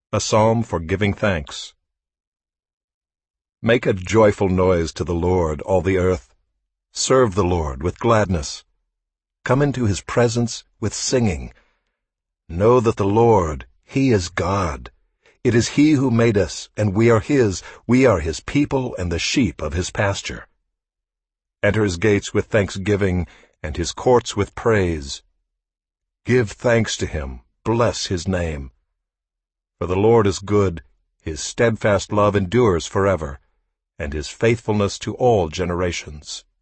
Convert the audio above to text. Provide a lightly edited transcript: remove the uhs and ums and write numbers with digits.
A psalm for giving thanks. Make a joyful noise to the Lord, all the earth. Serve the Lord with gladness. Come into his presence with singing. Know that the Lord, he is God. It is he who made us, and we are his. We are his people and the sheep of his pasture. Enter his gates with thanksgiving, and his courts with praise. Give thanks to him, bless his name. For the Lord is good, his steadfast love endures forever, and his faithfulness to all generations.